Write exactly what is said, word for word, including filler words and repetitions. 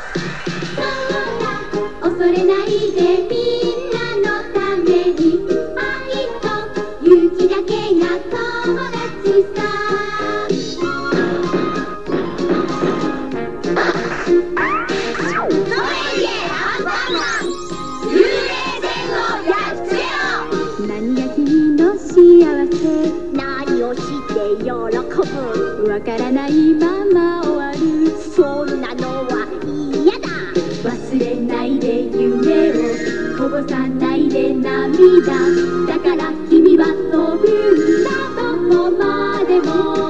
恐れないでみんなのために愛と勇気だけが友達さノエゲアンパンマン幽霊伝をやっつけろ何が君の幸せ何をして喜ぶわからないまま終わるそんなのは嫌だ忘れないで夢をこぼさないで涙だから君は飛ぶんだどこまでも